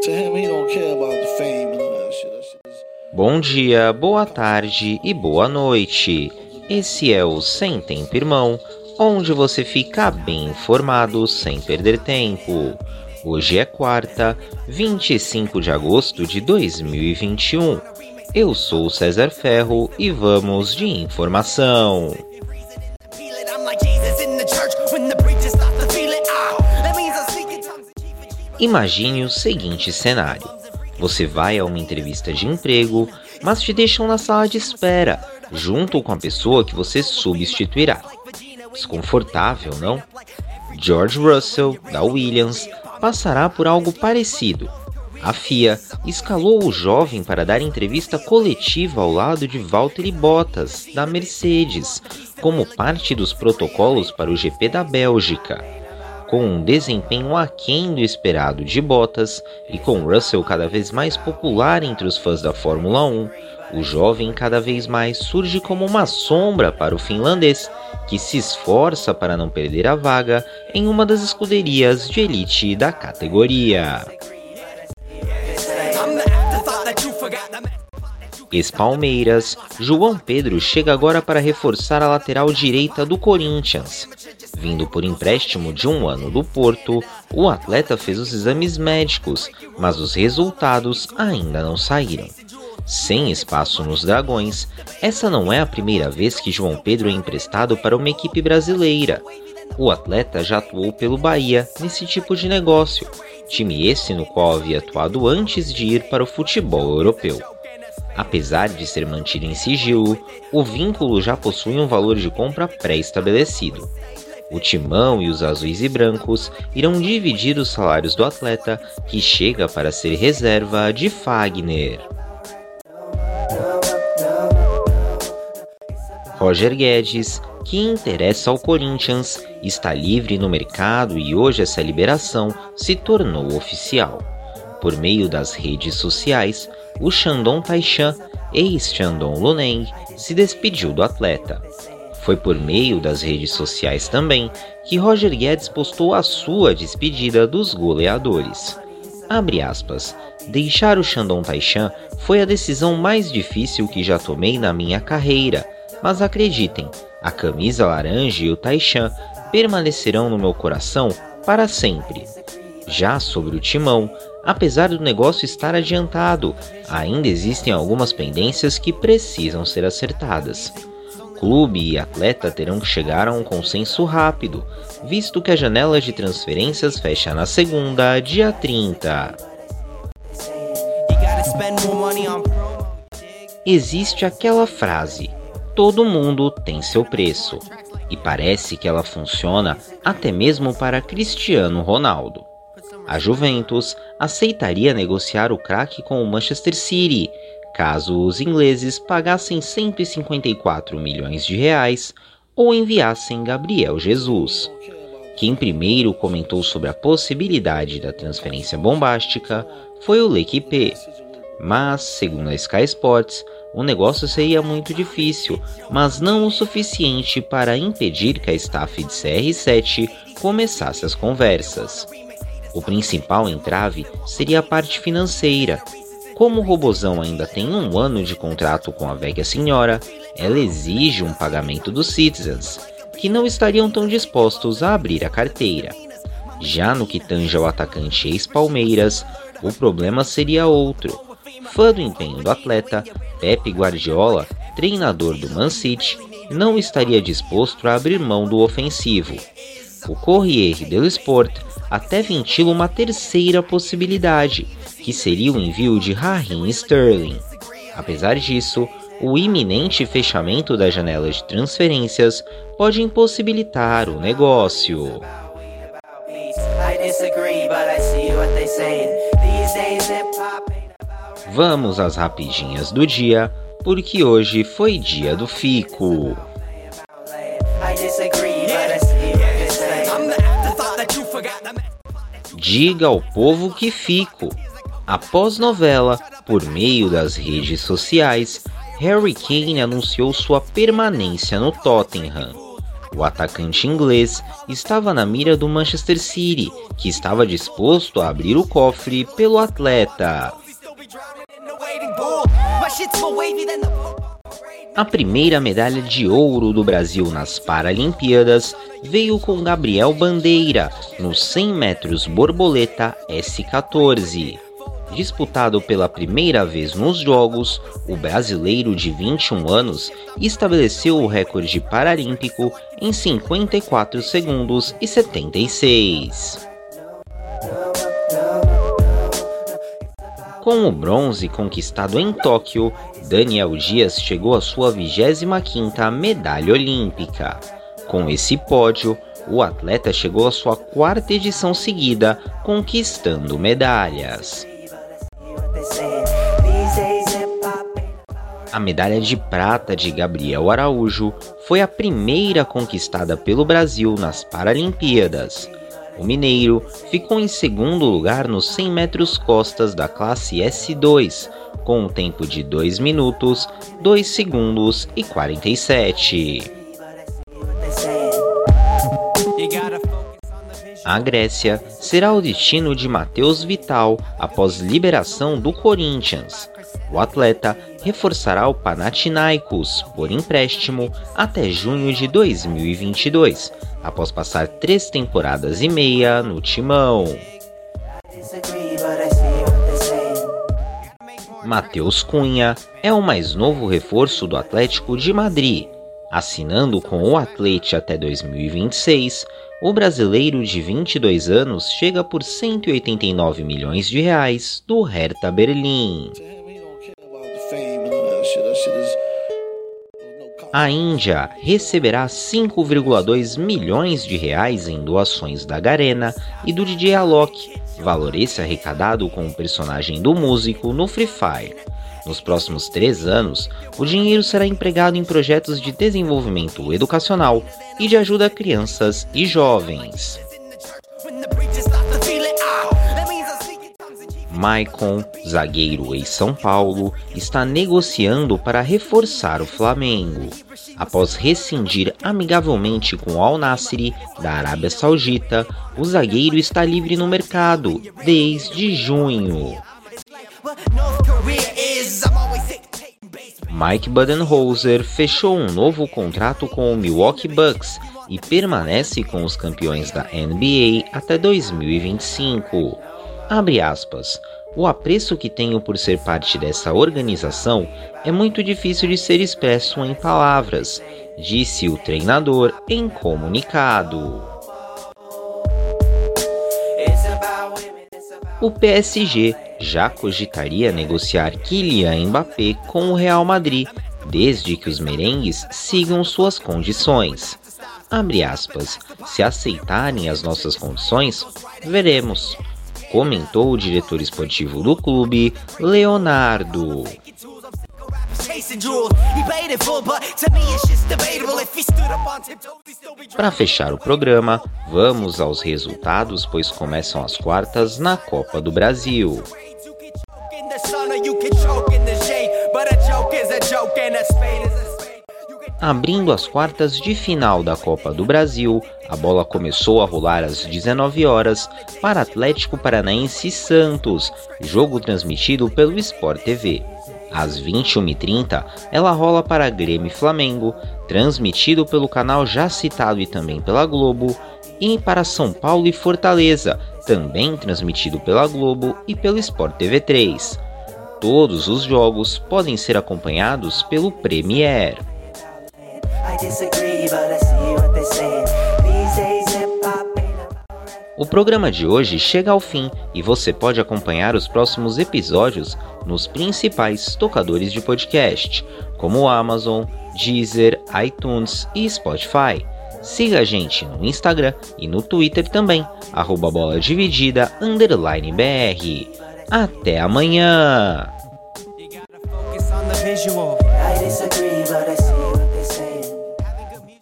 Bom dia, boa tarde e boa noite. Esse é o Sem Tempo Irmão, onde você fica bem informado sem perder tempo. Hoje é quarta, 25 de agosto de 2021. Eu sou o César Ferro e vamos de informação. Imagine o seguinte cenário. Você vai a uma entrevista de emprego, mas te deixam na sala de espera, junto com a pessoa que você substituirá. Desconfortável, não? George Russell, da Williams, passará por algo parecido. A FIA escalou o jovem para dar entrevista coletiva ao lado de Valtteri Bottas, da Mercedes, como parte dos protocolos para o GP da Bélgica. Com um desempenho aquém do esperado de Bottas e com Russell cada vez mais popular entre os fãs da Fórmula 1, o jovem cada vez mais surge como uma sombra para o finlandês, que se esforça para não perder a vaga em uma das escuderias de elite da categoria. Ex-Palmeiras, João Pedro chega agora para reforçar a lateral direita do Corinthians. Vindo por empréstimo de 1 ano do Porto, o atleta fez os exames médicos, mas os resultados ainda não saíram. Sem espaço nos Dragões, essa não é a primeira vez que João Pedro é emprestado para uma equipe brasileira. O atleta já atuou pelo Bahia nesse tipo de negócio, time esse no qual havia atuado antes de ir para o futebol europeu. Apesar de ser mantido em sigilo, o vínculo já possui um valor de compra pré-estabelecido. O Timão e os azuis e brancos irão dividir os salários do atleta, que chega para ser reserva de Fagner. Roger Guedes, que interessa ao Corinthians, está livre no mercado e hoje essa liberação se tornou oficial. Por meio das redes sociais, o Shandong Taishan, ex-Shandong Luneng, se despediu do atleta. Foi por meio das redes sociais também que Roger Guedes postou a sua despedida dos goleadores. Abre aspas, deixar o Shandong Taishan foi a decisão mais difícil que já tomei na minha carreira, mas acreditem, a camisa laranja e o Taishan permanecerão no meu coração para sempre. Já sobre o Timão, apesar do negócio estar adiantado, ainda existem algumas pendências que precisam ser acertadas. Clube e atleta terão que chegar a um consenso rápido, visto que a janela de transferências fecha na segunda, dia 30. Existe aquela frase, todo mundo tem seu preço, e parece que ela funciona até mesmo para Cristiano Ronaldo. A Juventus aceitaria negociar o craque com o Manchester City, caso os ingleses pagassem 154 milhões de reais ou enviassem Gabriel Jesus. Quem primeiro comentou sobre a possibilidade da transferência bombástica foi o L'Équipe, mas, segundo a Sky Sports, o negócio seria muito difícil, mas não o suficiente para impedir que a staff de CR7 começasse as conversas. O principal entrave seria a parte financeira. Como o Robozão ainda tem 1 ano de contrato com a Velha Senhora, ela exige um pagamento dos Citizens, que não estariam tão dispostos a abrir a carteira. Já no que tange ao atacante ex-Palmeiras, o problema seria outro. Fã do empenho do atleta, Pep Guardiola, treinador do Man City, não estaria disposto a abrir mão do ofensivo. O Corriere dello Sport até ventila uma terceira possibilidade, que seria o envio de Raheem Sterling. Apesar disso, o iminente fechamento da janela de transferências pode impossibilitar o negócio. Vamos às rapidinhas do dia, porque hoje foi dia do fico. Diga ao povo que fico. Após novela, por meio das redes sociais, Harry Kane anunciou sua permanência no Tottenham. O atacante inglês estava na mira do Manchester City, que estava disposto a abrir o cofre pelo atleta. A primeira medalha de ouro do Brasil nas Paralimpíadas veio com Gabriel Bandeira, nos 100 metros borboleta S14. Disputado pela primeira vez nos Jogos, o brasileiro de 21 anos estabeleceu o recorde paralímpico em 54 segundos e 76. Com o bronze conquistado em Tóquio, Daniel Dias chegou à sua 25ª medalha olímpica. Com esse pódio, o atleta chegou à sua 4ª edição seguida, conquistando medalhas. A medalha de prata de Gabriel Araújo foi a primeira conquistada pelo Brasil nas Paralimpíadas. O mineiro ficou em segundo lugar nos 100 metros costas da classe S2, com um tempo de 2 minutos, 2 segundos e 47. A Grécia será o destino de Matheus Vital após liberação do Corinthians. O atleta reforçará o Panathinaikos por empréstimo até junho de 2022, após passar 3 temporadas e meia no timão. Matheus Cunha é o mais novo reforço do Atlético de Madrid. Assinando com o Atlético até 2026, o brasileiro de 22 anos chega por 189 milhões de reais do Hertha Berlim. A Índia receberá 5,2 milhões de reais em doações da Garena e do DJ Alok, valor esse arrecadado com o personagem do músico no Free Fire. Nos próximos 3 anos, o dinheiro será empregado em projetos de desenvolvimento educacional e de ajuda a crianças e jovens. Maicon, zagueiro ex-São Paulo, está negociando para reforçar o Flamengo. Após rescindir amigavelmente com o Al-Nassr da Arábia Saudita, o zagueiro está livre no mercado desde junho. Mike Budenholzer fechou um novo contrato com o Milwaukee Bucks e permanece com os campeões da NBA até 2025. Abre aspas. O apreço que tenho por ser parte dessa organização é muito difícil de ser expresso em palavras, disse o treinador em comunicado. O PSG já cogitaria negociar Kylian Mbappé com o Real Madrid, desde que os merengues sigam suas condições. Abre aspas. Se aceitarem as nossas condições, veremos, comentou o diretor esportivo do clube, Leonardo. Para fechar o programa, vamos aos resultados, pois começam as quartas na Copa do Brasil. Abrindo as quartas de final da Copa do Brasil, a bola começou a rolar às 19 horas para Atlético Paranaense e Santos, jogo transmitido pelo Sport TV. Às 21h30, ela rola para Grêmio e Flamengo, transmitido pelo canal já citado e também pela Globo, e para São Paulo e Fortaleza, também transmitido pela Globo e pelo Sport TV 3. Todos os jogos podem ser acompanhados pelo Premier. O programa de hoje chega ao fim e você pode acompanhar os próximos episódios nos principais tocadores de podcast, como o Amazon, Deezer, iTunes e Spotify. Siga a gente no Instagram e no Twitter também, @boladividida_br. Até amanhã!